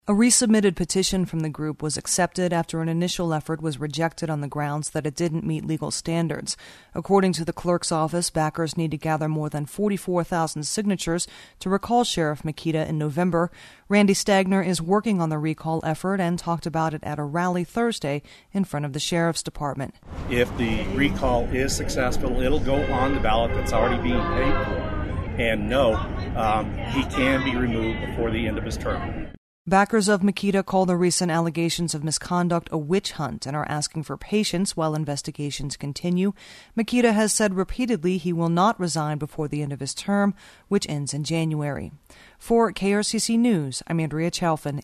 A resubmitted petition from the group was accepted after an initial effort was rejected on the grounds that it didn't meet legal standards. According to the clerk's office, backers need to gather more than 44,000 signatures to recall Sheriff Makita in November. Randy Stagner is working on the recall effort and talked about it at a rally Thursday in front of the Sheriff's Department. If the recall is successful, it'll go on the ballot that's already being paid for. And no, he can be removed before the end of his term. Backers of Makita call the recent allegations of misconduct a witch hunt and are asking for patience while investigations continue. Makita has said repeatedly he will not resign before the end of his term, which ends in January. For KRCC News, I'm Andrea Chalfin